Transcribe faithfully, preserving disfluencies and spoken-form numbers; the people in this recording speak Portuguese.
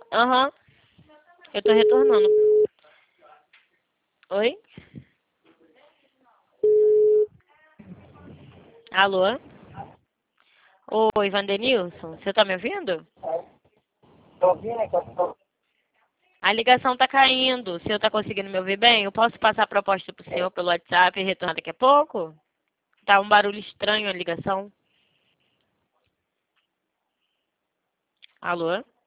Aham, eu tô retornando. Oi? Alô? Oi, Vandenilson, você tá me ouvindo? Tô ouvindo aqui, eu tô... A ligação tá caindo. O senhor tá conseguindo me ouvir bem? Eu posso passar a proposta pro senhor pelo WhatsApp e retornar daqui a pouco? Tá um barulho estranho a ligação. Alô?